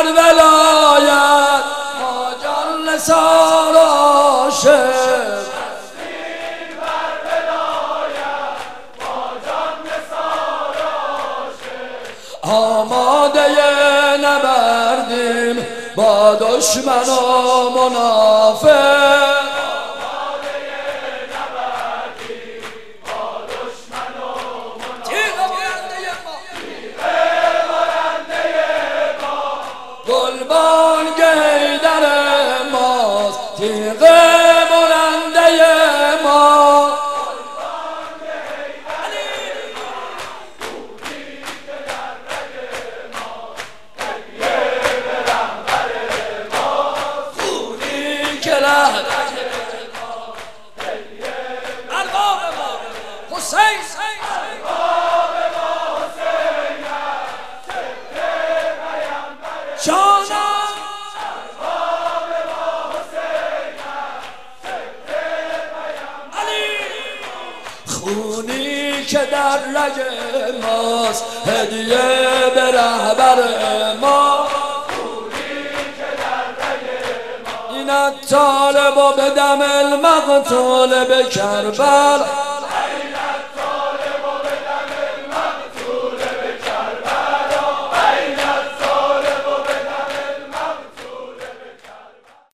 بر ولایت ما جان نثار عاشق آماده نبردیم با دشمن و منافق گلبانگ حیدر ماست تیغ بلنده ما خونی که رهد ارباب ما حسین جانم خونی که در رگ ماست هدیه به رهبر ما این الطالب به دم المقتول به کربل